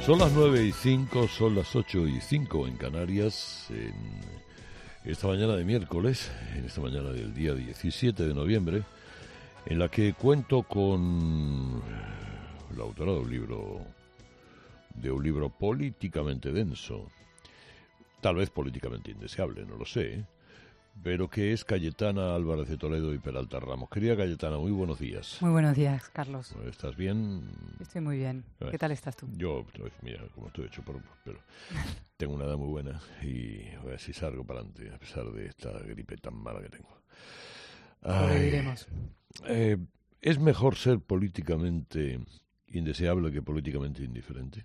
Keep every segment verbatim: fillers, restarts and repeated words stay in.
Son las nueve y cinco, son las ocho y cinco en Canarias, en esta mañana de miércoles, en esta mañana del día diecisiete de noviembre, en la que cuento con la autora de un libro, de un libro políticamente denso, tal vez políticamente indeseable, no lo sé, ¿eh? Pero que es Cayetana Álvarez de Toledo y Peralta Ramos. Querida Cayetana, muy buenos días. Muy buenos días, Carlos. ¿Estás bien? Estoy muy bien. ¿Qué tal estás tú? Yo, pues, mira, como estoy hecho por... pero tengo una edad muy buena y a ver si salgo para adelante, a pesar de esta gripe tan mala que tengo. Sobreviviremos. Eh, ¿Es mejor ser políticamente indeseable que políticamente indiferente?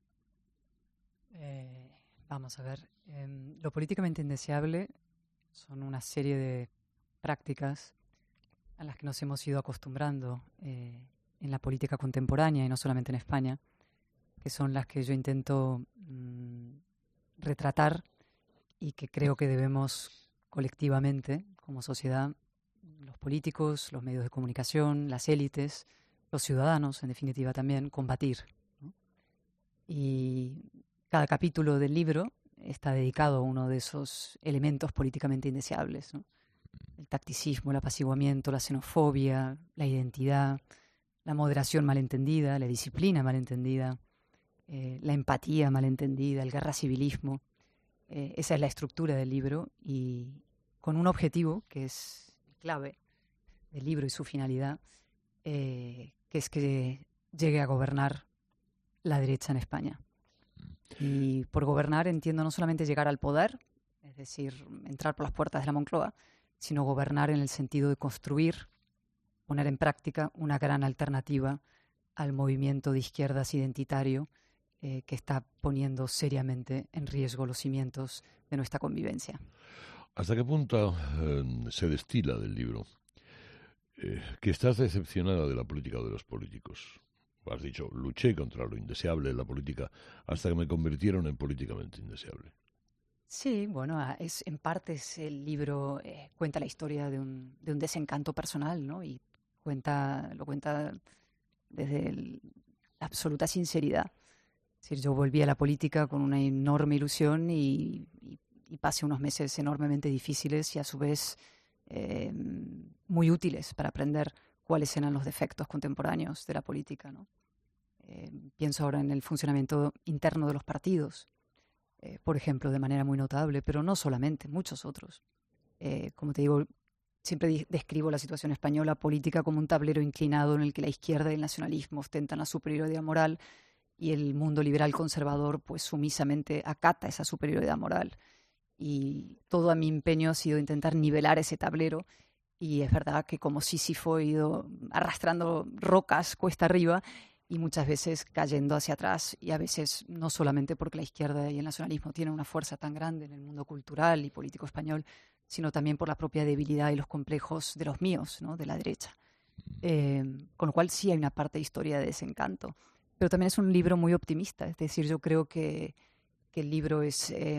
Eh, vamos a ver. Eh, lo políticamente indeseable son una serie de prácticas a las que nos hemos ido acostumbrando eh, en la política contemporánea y no solamente en España, que son las que yo intento mmm, retratar y que creo que debemos colectivamente, como sociedad, los políticos, los medios de comunicación, las élites, los ciudadanos, en definitiva también, combatir, ¿no? Y cada capítulo del libro está dedicado a uno de esos elementos políticamente indeseables, ¿no? El tacticismo, el apaciguamiento, la xenofobia, la identidad, la moderación malentendida, la disciplina malentendida, eh, la empatía malentendida, el guerra civilismo. Eh, esa es la estructura del libro y con un objetivo que es clave del libro y su finalidad, eh, que es que llegue a gobernar la derecha en España. Y por gobernar entiendo no solamente llegar al poder, es decir, entrar por las puertas de la Moncloa, sino gobernar en el sentido de construir, poner en práctica una gran alternativa al movimiento de izquierdas identitario eh, que está poniendo seriamente en riesgo los cimientos de nuestra convivencia. ¿Hasta qué punto eh, se destila del libro eh, que estás decepcionada de la política o de los políticos? Has dicho, luché contra lo indeseable de la política hasta que me convirtieron en políticamente indeseable. Sí, bueno, es, en parte es el libro eh, cuenta la historia de un, de un desencanto personal, ¿no? Y cuenta, lo cuenta desde el, la absoluta sinceridad. Es decir, yo volví a la política con una enorme ilusión y, y, y pasé unos meses enormemente difíciles y a su vez eh, muy útiles para aprender cuáles eran los defectos contemporáneos de la política, ¿no? Eh, pienso ahora en el funcionamiento interno de los partidos, eh, por ejemplo, de manera muy notable, pero no solamente, muchos otros. Eh, como te digo, siempre di- describo la situación española política como un tablero inclinado en el que la izquierda y el nacionalismo ostentan la superioridad moral y el mundo liberal conservador pues sumisamente acata esa superioridad moral. Y todo a mi empeño ha sido intentar nivelar ese tablero. Y es verdad que como Sísifo he ido arrastrando rocas cuesta arriba y muchas veces cayendo hacia atrás, y a veces no solamente porque la izquierda y el nacionalismo tienen una fuerza tan grande en el mundo cultural y político español, sino también por la propia debilidad y los complejos de los míos, ¿no? De la derecha. Eh, con lo cual sí hay una parte de historia de desencanto. Pero también es un libro muy optimista, es decir, yo creo que, que el libro es... Eh,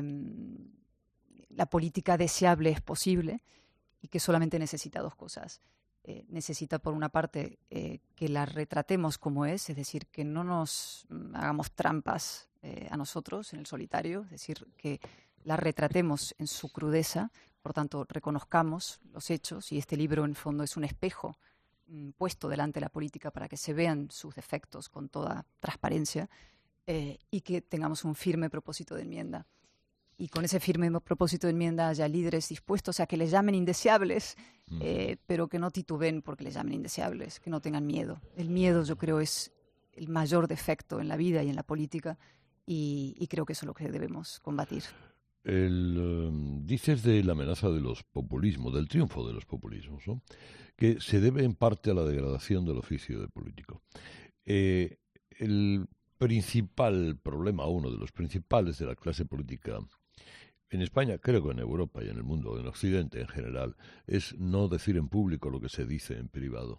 la política deseable es posible, y que solamente necesita dos cosas. Eh, necesita, por una parte, eh, que la retratemos como es, es decir, que no nos mm, hagamos trampas eh, a nosotros en el solitario, es decir, que la retratemos en su crudeza, por tanto, reconozcamos los hechos, y este libro, en el fondo, es un espejo mm, puesto delante de la política para que se vean sus defectos con toda transparencia, eh, y que tengamos un firme propósito de enmienda. Y con ese firme propósito de enmienda haya líderes dispuestos a que les llamen indeseables, eh, pero que no titubeen porque les llamen indeseables, que no tengan miedo. El miedo, yo creo, es el mayor defecto en la vida y en la política, y, y creo que eso es lo que debemos combatir. El, um, dices de la amenaza de los populismos, del triunfo de los populismos, ¿no? Que se debe en parte a la degradación del oficio de político. Eh, el principal problema, uno de los principales de la clase política en España, creo que en Europa y en el mundo, en Occidente en general, es no decir en público lo que se dice en privado.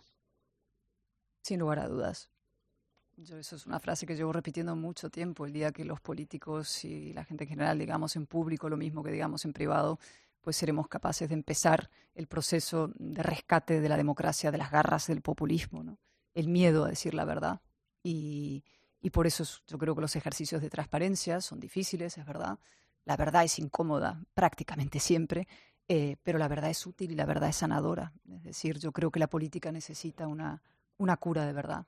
Sin lugar a dudas. Yo, eso es una frase que llevo repitiendo mucho tiempo. El día que los políticos y la gente en general digamos en público lo mismo que digamos en privado, pues seremos capaces de empezar el proceso de rescate de la democracia, de las garras del populismo, ¿no? El miedo a decir la verdad. Y, Y por eso yo creo que los ejercicios de transparencia son difíciles, es verdad. La verdad es incómoda prácticamente siempre, eh, pero la verdad es útil y la verdad es sanadora. Es decir, yo creo que la política necesita una, una cura de verdad.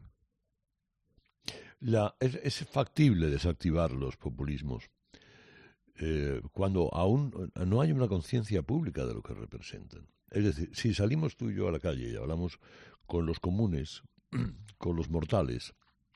La, es, es factible desactivar los populismos eh, cuando aún no hay una conciencia pública de lo que representan. Es decir, si salimos tú y yo a la calle y hablamos con los comunes, con los mortales,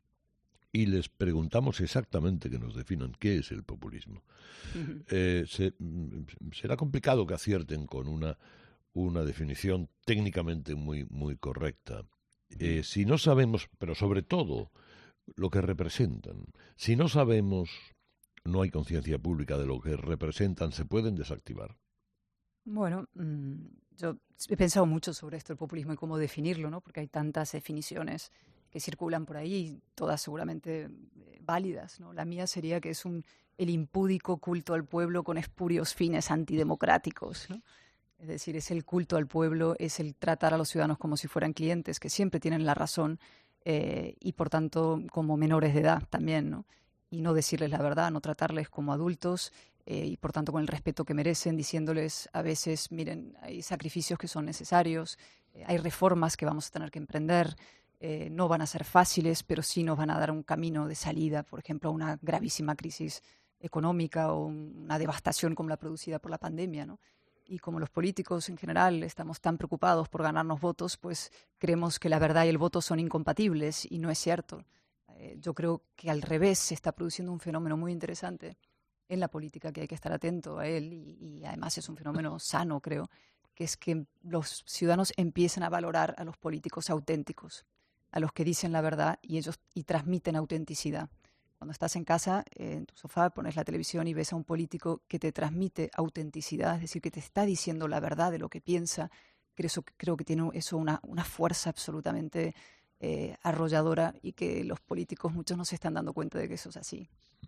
y les preguntamos exactamente que nos definan qué es el populismo, uh-huh. eh, se, será complicado que acierten con una, una definición técnicamente muy, muy correcta. Eh, uh-huh. Si no sabemos, pero sobre todo, lo que representan, si no sabemos, no hay conciencia pública de lo que representan, se pueden desactivar. Bueno, mmm, yo he pensado mucho sobre esto, el populismo, y cómo definirlo, ¿no? Porque hay tantas definiciones que circulan por ahí, todas seguramente eh, válidas, ¿no? La mía sería que es un, el impúdico culto al pueblo con espurios fines antidemocráticos, ¿no? Es decir, es el culto al pueblo, es el tratar a los ciudadanos como si fueran clientes, que siempre tienen la razón, eh, y por tanto como menores de edad también, ¿no? Y no decirles la verdad, no tratarles como adultos, eh, y por tanto con el respeto que merecen, diciéndoles a veces, miren, hay sacrificios que son necesarios, eh, hay reformas que vamos a tener que emprender, Eh, no van a ser fáciles, pero sí nos van a dar un camino de salida, por ejemplo, a una gravísima crisis económica o una devastación como la producida por la pandemia, ¿no? Y como los políticos en general estamos tan preocupados por ganarnos votos, pues creemos que la verdad y el voto son incompatibles, y no es cierto. Eh, yo creo que al revés se está produciendo un fenómeno muy interesante en la política, que hay que estar atento a él, y, y además es un fenómeno sano, creo, que es que los ciudadanos empiezan a valorar a los políticos auténticos, a los que dicen la verdad y ellos y transmiten autenticidad. Cuando estás en casa, eh, en tu sofá, pones la televisión y ves a un político que te transmite autenticidad, es decir, que te está diciendo la verdad de lo que piensa, creo, eso, creo que tiene eso una, una fuerza absolutamente eh, arrolladora, y que los políticos muchos no se están dando cuenta de que eso es así.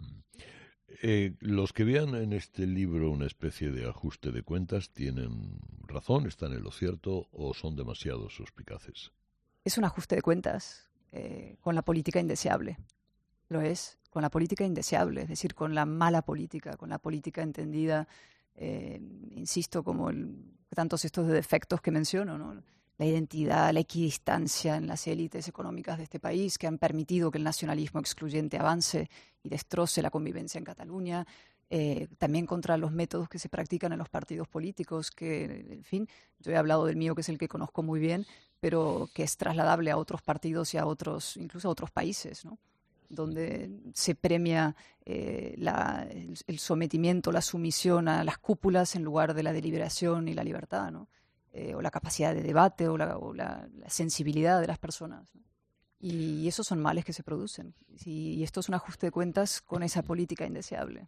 Eh, los que vean en este libro una especie de ajuste de cuentas, ¿tienen razón, están en lo cierto o son demasiado suspicaces? Es un ajuste de cuentas eh, con la política indeseable. Lo es, con la política indeseable, es decir, con la mala política, con la política entendida, eh, insisto, como el, tantos estos defectos que menciono, ¿no? La identidad, la equidistancia en las élites económicas de este país, que han permitido que el nacionalismo excluyente avance y destroce la convivencia en Cataluña. Eh, también contra los métodos que se practican en los partidos políticos, que, en fin, yo he hablado del mío, que es el que conozco muy bien, pero que es trasladable a otros partidos y a otros, incluso a otros países, ¿no? Donde se premia eh, la, el, el sometimiento, la sumisión a las cúpulas en lugar de la deliberación y la libertad, ¿no? Eh, o la capacidad de debate o la, o la, la sensibilidad de las personas, ¿no? Y esos son males que se producen. Y, y esto es un ajuste de cuentas con esa política indeseable.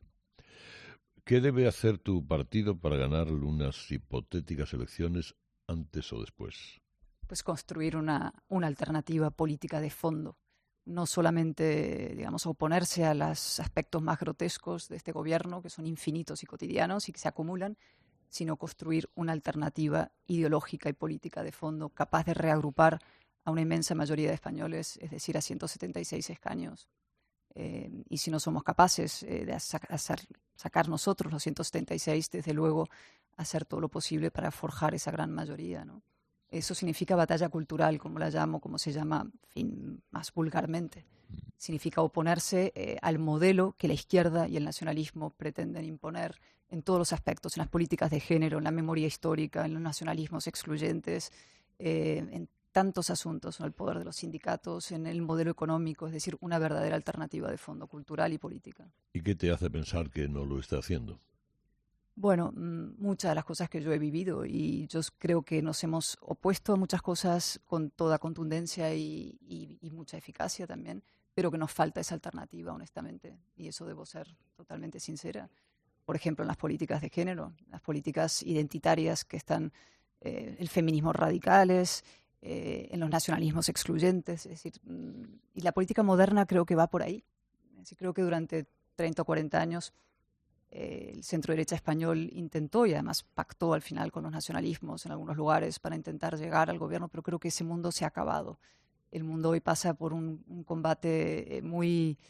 ¿Qué debe hacer tu partido para ganar unas hipotéticas elecciones antes o después? Pues construir una, una alternativa política de fondo. No solamente, digamos, oponerse a los aspectos más grotescos de este gobierno, que son infinitos y cotidianos y que se acumulan, sino construir una alternativa ideológica y política de fondo capaz de reagrupar a una inmensa mayoría de españoles, es decir, a ciento setenta y seis escaños. Eh, y si no somos capaces eh, de hacer, sacar nosotros los ciento setenta y seis, desde luego hacer todo lo posible para forjar esa gran mayoría, ¿no? Eso significa batalla cultural, como la llamo, como se llama, en fin, más vulgarmente. Significa oponerse eh, al modelo que la izquierda y el nacionalismo pretenden imponer en todos los aspectos, en las políticas de género, en la memoria histórica, en los nacionalismos excluyentes, eh, en tantos asuntos, en el poder de los sindicatos, en el modelo económico, es decir, una verdadera alternativa de fondo cultural y política. ¿Y qué te hace pensar que no lo está haciendo? Bueno, muchas de las cosas que yo he vivido, y yo creo que nos hemos opuesto a muchas cosas con toda contundencia y, y, y mucha eficacia también, pero que nos falta esa alternativa, honestamente, y eso debo ser totalmente sincera. Por ejemplo, en las políticas de género, las políticas identitarias que están, eh, el feminismo radicales, eh, en los nacionalismos excluyentes, es decir, y la política moderna creo que va por ahí. Es decir, creo que durante treinta o cuarenta años Eh, el centro derecha español intentó y además pactó al final con los nacionalismos en algunos lugares para intentar llegar al gobierno, pero creo que ese mundo se ha acabado. El mundo hoy pasa por un, un combate muy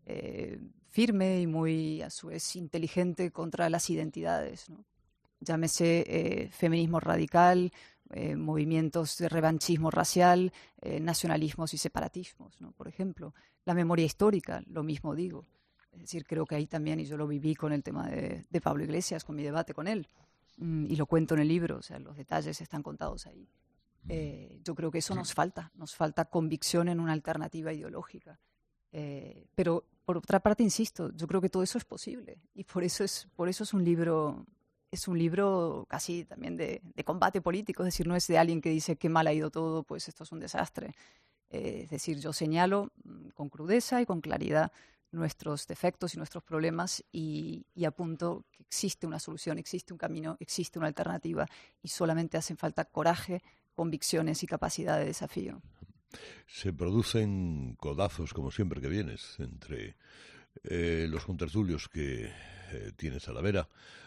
eh, firme y muy, a su vez, inteligente contra las identidades, ¿no? Llámese eh, feminismo radical, eh, movimientos de revanchismo racial, eh, nacionalismos y separatismos, ¿no? Por ejemplo, la memoria histórica, lo mismo digo. Es decir, creo que ahí también, y yo lo viví con el tema de, de Pablo Iglesias, con mi debate con él, mm, y lo cuento en el libro, o sea, los detalles están contados ahí. Eh, yo creo que eso nos falta, nos falta convicción en una alternativa ideológica. Eh, pero, por otra parte, insisto, yo creo que todo eso es posible, y por eso es, por eso es un libro... Es un libro casi también de, de combate político, es decir, no es de alguien que dice qué mal ha ido todo, pues esto es un desastre. Eh, es decir, yo señalo mm, con crudeza y con claridad nuestros defectos y nuestros problemas y, y apunto que existe una solución, existe un camino, existe una alternativa y solamente hacen falta coraje, convicciones y capacidad de desafío. Se producen codazos, como siempre que vienes, entre eh, los contertulios que eh, tienes a la vera,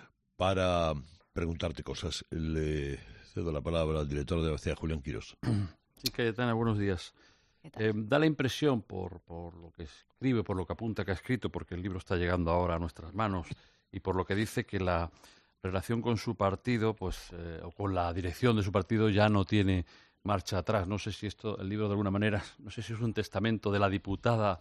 para preguntarte cosas. Le cedo la palabra al director de A B C, Julián Quirós. Sí, Cayetana, buenos días. Eh, da la impresión, por, por lo que escribe, por lo que apunta que ha escrito, porque el libro está llegando ahora a nuestras manos, y por lo que dice que la relación con su partido, pues, eh, o con la dirección de su partido, ya no tiene marcha atrás. No sé si esto, el libro de alguna manera, no sé si es un testamento de la diputada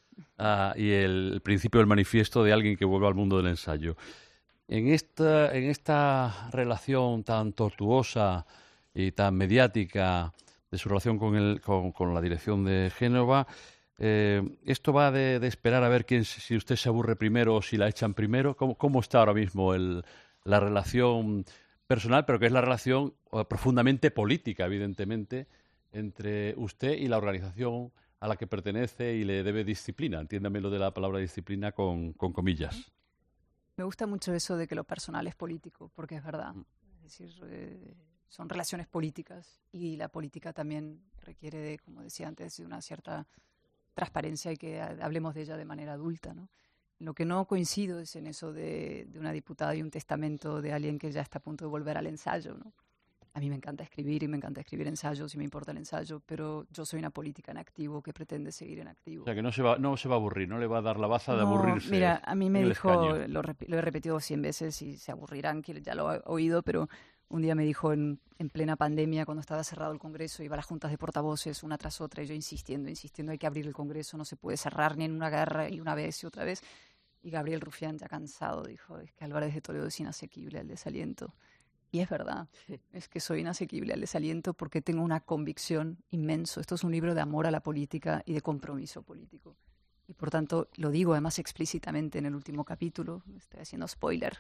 uh, y el, el principio del manifiesto de alguien que vuelve al mundo del ensayo. En esta, en esta relación tan tortuosa y tan mediática de su relación con, el, con, con la dirección de Génova, eh, ¿esto va de, de esperar a ver quién, si usted se aburre primero o si la echan primero? ¿Cómo, cómo está ahora mismo el, la relación personal, pero que es la relación uh, profundamente política, evidentemente, entre usted y la organización a la que pertenece y le debe disciplina? Entiéndame lo de la palabra disciplina con, con comillas. Me gusta mucho eso de que lo personal es político, porque es verdad. Es decir, eh, son relaciones políticas y la política también requiere de, como decía antes, de una cierta transparencia y que hablemos de ella de manera adulta, ¿no? Lo que no coincido es en eso de, de una diputada y un testamento de alguien que ya está a punto de volver al ensayo, ¿no? A mí me encanta escribir y me encanta escribir ensayos y me importa el ensayo, pero yo soy una política en activo que pretende seguir en activo. O sea, que no se va, no se va a aburrir, no le va a dar la baza de no, aburrirse. Mira, a mí me dijo, lo, lo he repetido cien veces y se aburrirán, que ya lo he oído, pero un día me dijo en, en plena pandemia, cuando estaba cerrado el Congreso, iba a las juntas de portavoces una tras otra y yo insistiendo, insistiendo, hay que abrir el Congreso, no se puede cerrar ni en una guerra y una vez y otra vez. Y Gabriel Rufián, ya cansado, dijo, es que Álvarez de Toledo es inasequible al desaliento. Y es verdad, es que soy inasequible al desaliento porque tengo una convicción inmenso. Esto es un libro de amor a la política y de compromiso político. Y por tanto, lo digo además explícitamente en el último capítulo, estoy haciendo spoiler,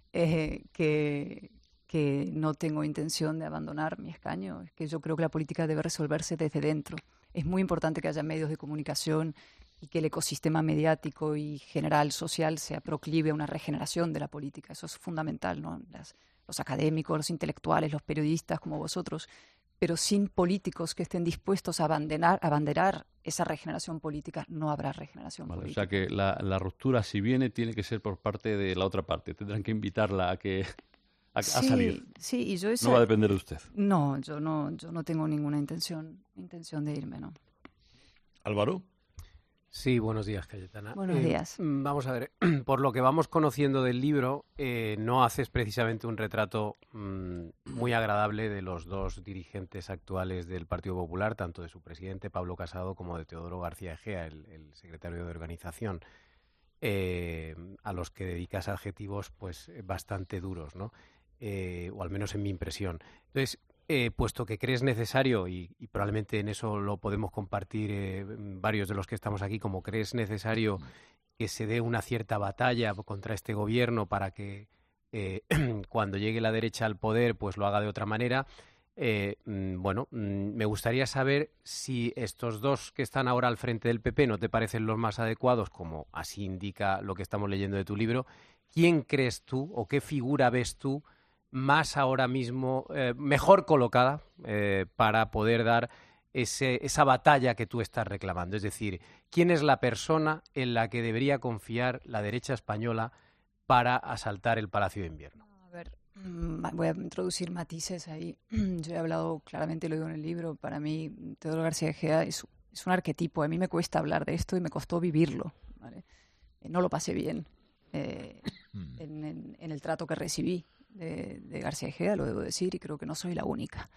eh, que, que no tengo intención de abandonar mi escaño. Es que yo creo que la política debe resolverse desde dentro. Es muy importante que haya medios de comunicación y que el ecosistema mediático y general, social, sea proclive a una regeneración de la política. Eso es fundamental, ¿no? Las, los académicos, los intelectuales, los periodistas como vosotros, pero sin políticos que estén dispuestos a abanderar, a abanderar esa regeneración política, no habrá regeneración vale, política. O sea que la, la ruptura, si viene, tiene que ser por parte de la otra parte. Tendrán que invitarla a que a, sí, a salir. Sí, y yo esa, no va a depender de usted. No, yo no, yo no tengo ninguna intención, intención de irme, ¿no? Álvaro. Sí, buenos días, Cayetana. Buenos eh, días. Vamos a ver, por lo que vamos conociendo del libro, eh, no haces precisamente un retrato mmm, muy agradable de los dos dirigentes actuales del Partido Popular, tanto de su presidente, Pablo Casado, como de Teodoro García Egea, el, el secretario de organización, eh, a los que dedicas adjetivos pues bastante duros, ¿no? Eh, o al menos en mi impresión. Entonces, Eh, puesto que crees necesario, y, y probablemente en eso lo podemos compartir eh, varios de los que estamos aquí, como crees necesario que se dé una cierta batalla contra este gobierno para que eh, cuando llegue la derecha al poder pues lo haga de otra manera, eh, bueno, me gustaría saber si estos dos que están ahora al frente del P P no te parecen los más adecuados, como así indica lo que estamos leyendo de tu libro. ¿Quién crees tú o qué figura ves tú más ahora mismo, eh, mejor colocada eh, para poder dar ese, esa batalla que tú estás reclamando? Es decir, ¿quién es la persona en la que debería confiar la derecha española para asaltar el Palacio de Invierno? A ver, voy a introducir matices ahí. Yo he hablado claramente, lo digo en el libro, para mí Teodoro García Egea es, es un arquetipo. A mí me cuesta hablar de esto y me costó vivirlo. ¿vale? Eh, no lo pasé bien eh, en, en, en el trato que recibí de, de García Ejea, lo debo decir, y creo que no soy la única.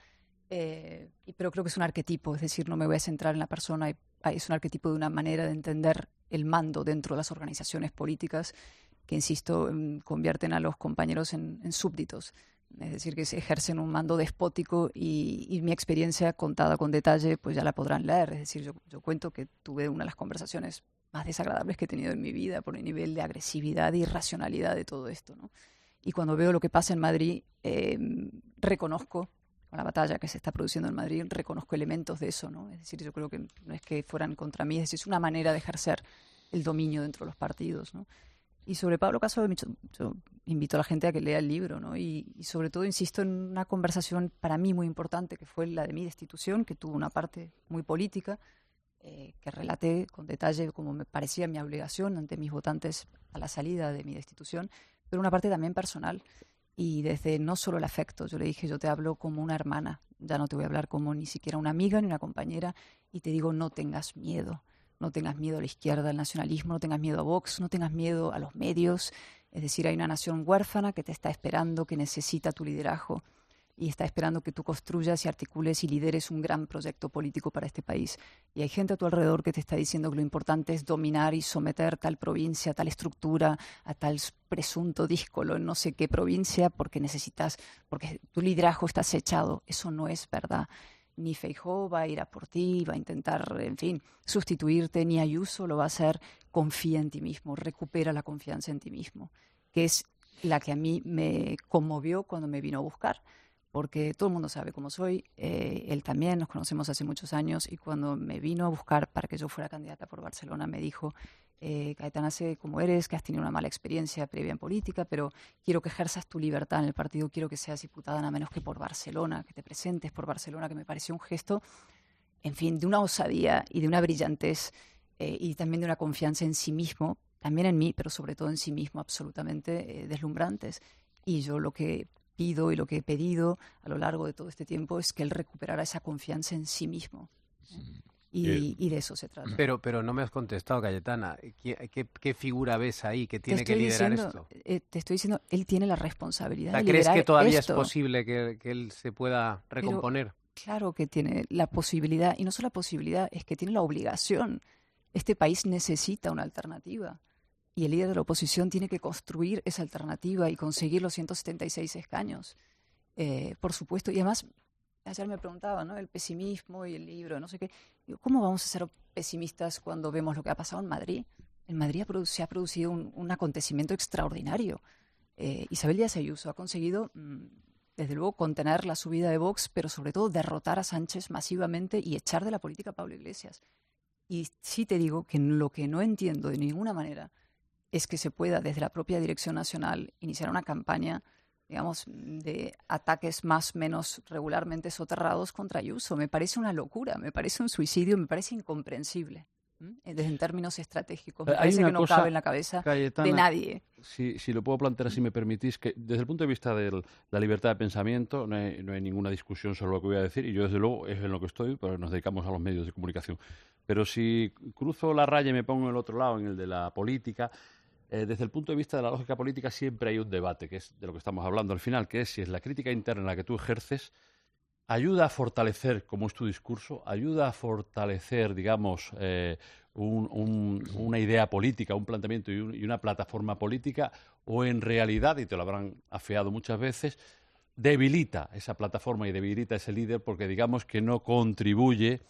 Eh, pero creo que es un arquetipo, es decir, no me voy a centrar en la persona, es un arquetipo de una manera de entender el mando dentro de las organizaciones políticas que, insisto, convierten a los compañeros en, en súbditos. Es decir, que se ejercen un mando despótico y, y mi experiencia contada con detalle, pues ya la podrán leer. Es decir, yo, yo cuento que tuve una de las conversaciones más desagradables que he tenido en mi vida por el nivel de agresividad e irracionalidad de todo esto, ¿no? Y cuando veo lo que pasa en Madrid, eh, reconozco, con la batalla que se está produciendo en Madrid, reconozco elementos de eso, ¿no? Es decir, yo creo que no es que fueran contra mí, es decir, es una manera de ejercer el dominio dentro de los partidos, ¿no? Y sobre Pablo Casado, yo, yo invito a la gente a que lea el libro, ¿no? Y, y sobre todo insisto en una conversación para mí muy importante, que fue la de mi destitución, que tuvo una parte muy política, eh, que relaté con detalle como me parecía mi obligación ante mis votantes a la salida de mi destitución, pero una parte también personal. Y desde no solo el afecto, yo le dije, yo te hablo como una hermana, ya no te voy a hablar como ni siquiera una amiga ni una compañera, y te digo, no tengas miedo. No tengas miedo a la izquierda, al nacionalismo, no tengas miedo a Vox, no tengas miedo a los medios. Es decir, hay una nación huérfana que te está esperando, que necesita tu liderazgo y está esperando que tú construyas y articules y lideres un gran proyecto político para este país. Y hay gente a tu alrededor que te está diciendo que lo importante es dominar y someter tal provincia, tal estructura, a tal presunto díscolo en no sé qué provincia porque necesitas, porque tu liderazgo está acechado. Eso no es verdad. Ni Feijóo va a ir a por ti, va a intentar, en fin, sustituirte, ni Ayuso lo va a hacer. Confía en ti mismo, recupera la confianza en ti mismo, que es la que a mí me conmovió cuando me vino a buscar, porque todo el mundo sabe cómo soy, eh, él también, nos conocemos hace muchos años, y cuando me vino a buscar para que yo fuera candidata por Barcelona, me dijo, eh, Cayetana, sé cómo eres, que has tenido una mala experiencia previa en política, pero quiero que ejerzas tu libertad en el partido, quiero que seas diputada nada menos que por Barcelona, que te presentes por Barcelona, que me pareció un gesto, en fin, de una osadía y de una brillantez eh, y también de una confianza en sí mismo, también en mí, pero sobre todo en sí mismo, absolutamente eh, deslumbrantes. Y yo lo que pido y lo que he pedido a lo largo de todo este tiempo es que él recuperara esa confianza en sí mismo. ¿eh? Y, y de eso se trata. Pero, pero no me has contestado, Cayetana. ¿Qué, qué, qué figura ves ahí que tiene que liderar diciendo, esto? Eh, te estoy diciendo, él tiene la responsabilidad O sea, de ¿crees liderar que todavía esto? es posible que, que él se pueda recomponer? Pero, claro que tiene la posibilidad, y no solo la posibilidad, es que tiene la obligación. Este país necesita una alternativa. Y el líder de la oposición tiene que construir esa alternativa y conseguir los ciento setenta y seis escaños. Eh, por supuesto, y además, ayer me preguntaba, ¿no? El pesimismo y el libro, no sé qué. Digo, ¿cómo vamos a ser pesimistas cuando vemos lo que ha pasado en Madrid? En Madrid se ha producido un, un acontecimiento extraordinario. Eh, Isabel Díaz Ayuso ha conseguido, mmm, desde luego, contener la subida de Vox, pero sobre todo derrotar a Sánchez masivamente y echar de la política a Pablo Iglesias. Y sí te digo que lo que no entiendo de ninguna manera es que se pueda, desde la propia Dirección Nacional, iniciar una campaña, digamos, de ataques más o menos regularmente soterrados contra Ayuso. Me parece una locura, me parece un suicidio, me parece incomprensible. ¿Mm? Desde en términos estratégicos, me Hay parece una que no cosa, cabe en la cabeza Cayetana, de nadie. Si, si lo puedo plantear, si me permitís, que desde el punto de vista de la libertad de pensamiento no hay, no hay ninguna discusión sobre lo que voy a decir, y yo desde luego es en lo que estoy, pero nos dedicamos a los medios de comunicación. Pero si cruzo la raya y me pongo en el otro lado, en el de la política, eh, desde el punto de vista de la lógica política siempre hay un debate, que es de lo que estamos hablando al final, que es si es la crítica interna la que tú ejerces, ayuda a fortalecer, como es tu discurso, ayuda a fortalecer, digamos, eh, un, un, una idea política, un planteamiento y, un, y una plataforma política, o en realidad, y te lo habrán afeado muchas veces, debilita esa plataforma y debilita ese líder porque digamos que no contribuye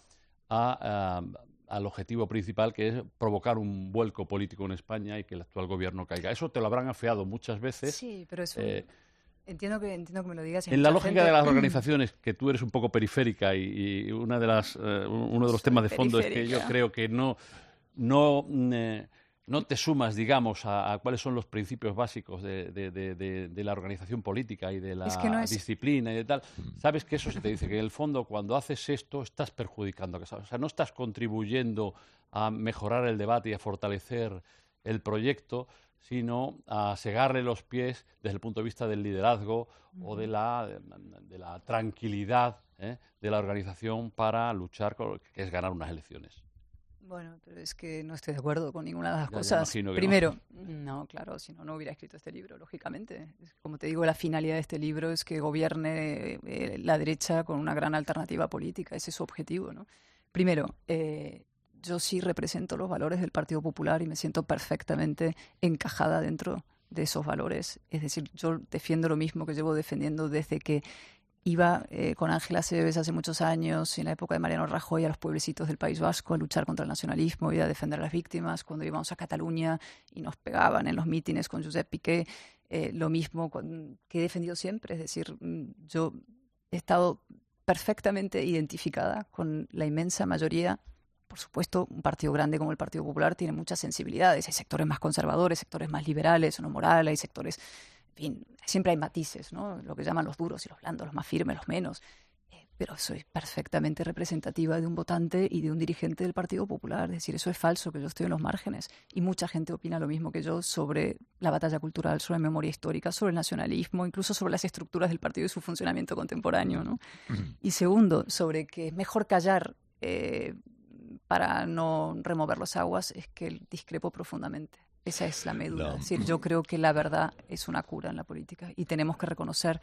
a, a, al objetivo principal, que es provocar un vuelco político en España y que el actual gobierno caiga. Eso te lo habrán afeado muchas veces. Sí, pero eso... Eh, Entiendo que, entiendo que me lo digas. En la lógica gente... de las organizaciones, que tú eres un poco periférica y, y una de las, uh, uno de los temas de fondo es que yo creo que no, no, eh, no te sumas, digamos, a, a cuáles son los principios básicos de, de, de, de, de la organización política y de la es que no es... disciplina y de tal. Sabes que eso se te dice, que en el fondo cuando haces esto estás perjudicando. O sea, no estás contribuyendo a mejorar el debate y a fortalecer el proyecto, sino a segarle los pies desde el punto de vista del liderazgo uh-huh. o de la, de, de la tranquilidad ¿eh? de la organización para luchar, con, que es ganar unas elecciones. Bueno, pero es que no estoy de acuerdo con ninguna de las Ya, ya cosas. imagino que Primero, no. no, claro, si no, no hubiera escrito este libro, lógicamente. Como te digo, la finalidad de este libro es que gobierne eh, la derecha con una gran alternativa política. Ese es su objetivo, ¿no? Primero, eh, yo sí represento los valores del Partido Popular y me siento perfectamente encajada dentro de esos valores. Es decir, yo defiendo lo mismo que llevo defendiendo desde que iba eh, con Ángela Cebes hace muchos años, en la época de Mariano Rajoy, a los pueblecitos del País Vasco a luchar contra el nacionalismo y a defender a las víctimas, cuando íbamos a Cataluña y nos pegaban en los mítines con Josep Piqué, eh, lo mismo con, que he defendido siempre. Es decir, yo he estado perfectamente identificada con la inmensa mayoría. Por supuesto, un partido grande como el Partido Popular tiene muchas sensibilidades. Hay sectores más conservadores, sectores más liberales o no morales, hay sectores... En fin, siempre hay matices, ¿no? Lo que llaman los duros y los blandos, los más firmes, los menos. Eh, pero soy perfectamente representativa de un votante y de un dirigente del Partido Popular. Es decir, eso es falso, que yo estoy en los márgenes. Y mucha gente opina lo mismo que yo sobre la batalla cultural, sobre memoria histórica, sobre el nacionalismo, incluso sobre las estructuras del partido y su funcionamiento contemporáneo, ¿no? Y segundo, sobre que es mejor callar eh, para no remover las aguas, es que discrepo profundamente. Esa es la médula. No. Es decir, yo creo que la verdad es una cura en la política y tenemos que reconocer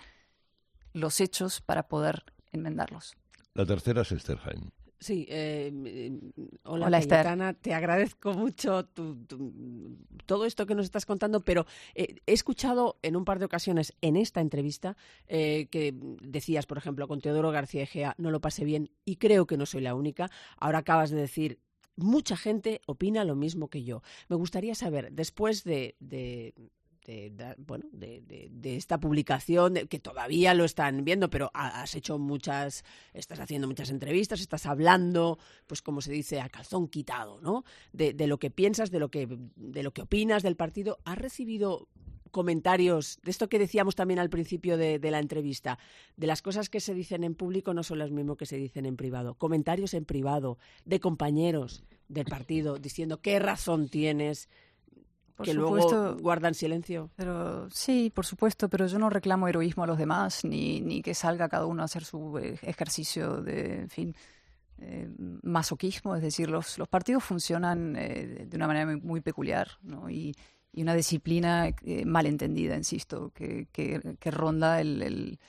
los hechos para poder enmendarlos. La tercera es Esther Jaén. Sí, eh, hola, Hola, Esther. Cayetana, te agradezco mucho tu, tu, todo esto que nos estás contando, pero eh, he escuchado en un par de ocasiones en esta entrevista eh, que decías, por ejemplo, con Teodoro García Egea, no lo pasé bien y creo que no soy la única. Ahora acabas de decir, mucha gente opina lo mismo que yo. Me gustaría saber, después de... de De, de, bueno, de, de, de esta publicación, de, que todavía lo están viendo, pero has hecho muchas, estás haciendo muchas entrevistas, estás hablando, pues como se dice, a calzón quitado, ¿no? De, de lo que piensas, de lo que, de lo que opinas del partido. ¿Has recibido comentarios de esto que decíamos también al principio de, de la entrevista, de las cosas que se dicen en público no son las mismas que se dicen en privado? Comentarios en privado de compañeros del partido diciendo qué razón tienes, Por que supuesto, luego guardan silencio. Pero sí, por supuesto, pero yo no reclamo heroísmo a los demás, ni, ni que salga cada uno a hacer su ejercicio de, en fin, eh, masoquismo. Es decir, los, los partidos funcionan eh, de una manera muy, muy peculiar, ¿no? Y, y una disciplina eh, malentendida, insisto, que, que, que ronda el... el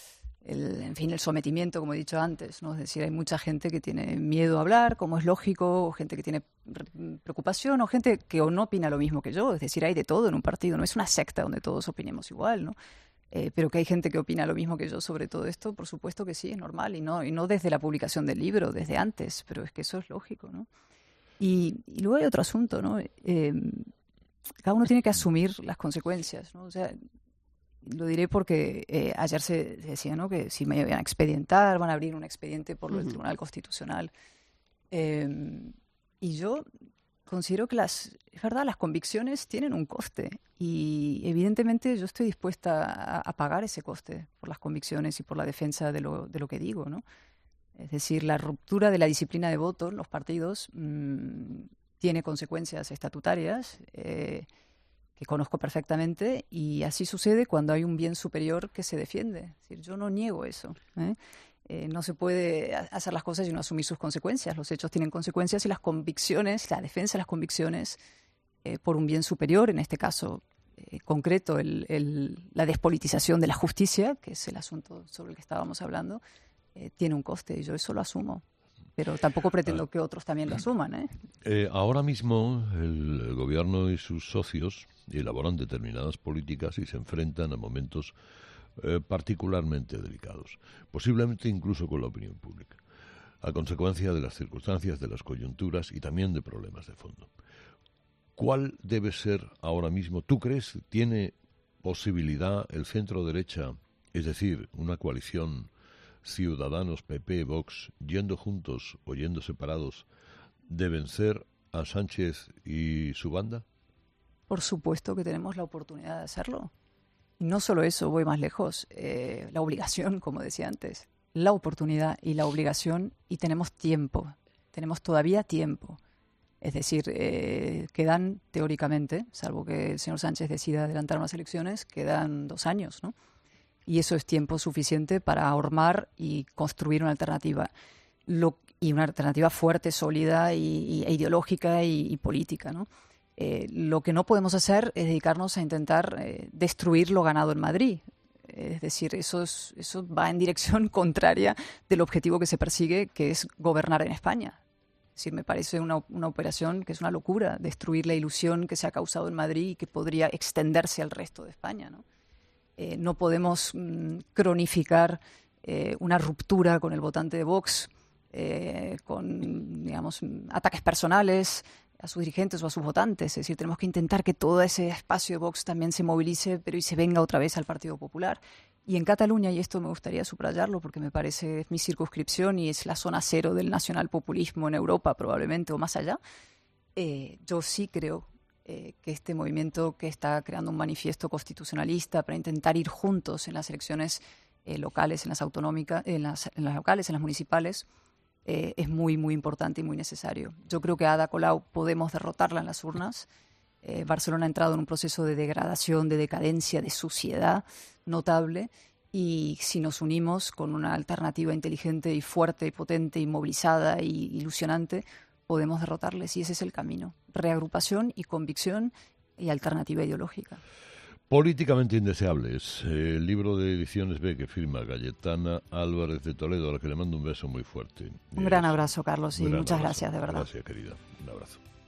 El, en fin, el sometimiento, como he dicho antes, ¿no? Es decir, hay mucha gente que tiene miedo a hablar, como es lógico, o gente que tiene preocupación, o gente que o no opina lo mismo que yo. Es decir, hay de todo en un partido, no es una secta donde todos opinemos igual, ¿no? Eh, pero que hay gente que opina lo mismo que yo sobre todo esto, por supuesto que sí, es normal, y no, y no desde la publicación del libro, desde antes, pero es que eso es lógico, ¿no? Y, y luego hay otro asunto, ¿no? Eh, cada uno tiene que asumir las consecuencias, ¿no? O sea, lo diré porque eh, ayer se decía, ¿no?, que si me van a expedientar, van a abrir un expediente por el Tribunal Constitucional. Eh, y yo considero que las, es verdad, las convicciones tienen un coste y evidentemente yo estoy dispuesta a, a pagar ese coste por las convicciones y por la defensa de lo, de lo que digo, ¿no? Es decir, la ruptura de la disciplina de voto en los partidos mmm, tiene consecuencias estatutarias eh, que conozco perfectamente, y así sucede cuando hay un bien superior que se defiende. Es decir, yo no niego eso, ¿eh? Eh, no se puede hacer las cosas y no asumir sus consecuencias. Los hechos tienen consecuencias y las convicciones, la defensa de las convicciones eh, por un bien superior, en este caso eh, concreto, el, el, la despolitización de la justicia, que es el asunto sobre el que estábamos hablando, eh, tiene un coste y yo eso lo asumo. Pero tampoco pretendo que otros también lo asuman, ¿eh? Eh, ahora mismo el, el gobierno y sus socios elaboran determinadas políticas y se enfrentan a momentos eh, particularmente delicados, posiblemente incluso con la opinión pública, a consecuencia de las circunstancias, de las coyunturas y también de problemas de fondo. ¿Cuál debe ser ahora mismo? ¿Tú crees tiene posibilidad el centro derecha, es decir, una coalición Ciudadanos, P P, Vox, yendo juntos o yendo separados, de vencer a Sánchez y su banda? Por supuesto que tenemos la oportunidad de hacerlo. Y no solo eso, voy más lejos, eh, la obligación, como decía antes, la oportunidad y la obligación, y tenemos tiempo, tenemos todavía tiempo. Es decir, eh, quedan teóricamente, salvo que el señor Sánchez decida adelantar unas elecciones, quedan dos años, ¿no? Y eso es tiempo suficiente para ahormar y construir una alternativa. Lo, y una alternativa fuerte, sólida y, y, ideológica y, y política, ¿no? Eh, lo que no podemos hacer es dedicarnos a intentar eh, destruir lo ganado en Madrid. Es decir, eso, es, eso va en dirección contraria del objetivo que se persigue, que es gobernar en España. Es decir, me parece una, una operación que es una locura, destruir la ilusión que se ha causado en Madrid y que podría extenderse al resto de España, ¿no? Eh, no podemos mm, cronificar eh, una ruptura con el votante de Vox, eh, con, digamos, ataques personales a sus dirigentes o a sus votantes. Es decir, tenemos que intentar que todo ese espacio de Vox también se movilice, pero y se venga otra vez al Partido Popular. Y en Cataluña, y esto me gustaría subrayarlo porque me parece mi circunscripción y es la zona cero del nacionalpopulismo en Europa probablemente o más allá, eh, yo sí creo eh, que este movimiento que está creando un manifiesto constitucionalista para intentar ir juntos en las elecciones eh, locales, en las autonómicas, en las, en las locales, en las municipales, eh, es muy, muy importante y muy necesario. Yo creo que a Ada Colau podemos derrotarla en las urnas. Eh, Barcelona ha entrado en un proceso de degradación, de decadencia, de suciedad notable, y si nos unimos con una alternativa inteligente y fuerte y potente y movilizada y ilusionante, podemos derrotarles, y ese es el camino. Reagrupación y convicción y alternativa ideológica. Políticamente indeseables, el libro de Ediciones B que firma Cayetana Álvarez de Toledo, a la que le mando un beso muy fuerte. Un gran abrazo, Carlos, y muchas abrazo. gracias, de verdad. Gracias, querida. Un abrazo.